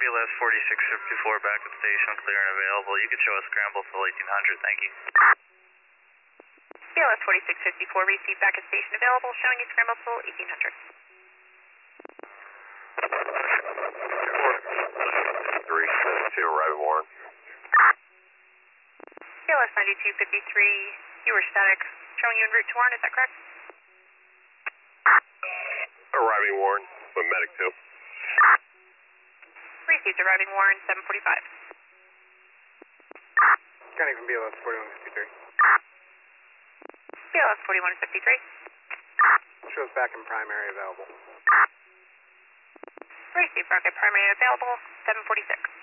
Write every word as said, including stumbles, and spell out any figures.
B L S forty-six fifty-four back at station, clear and available. You can show us scramble till eighteen hundred, thank you. B L S forty-six fifty-four, receive back at station available, showing you scramble till eighteen hundred. three seventy-two, arriving Warren. B L S ninety-two fifty-three, you were static, showing you en route to Warren, is that correct? Arriving Warren, with medic two. Received, arriving Warren, seven forty-five. Scanning from B L S forty-one fifty-three. B L S forty-one fifty-three. Shows back in primary available. Received, rocket primary available, seven forty-six.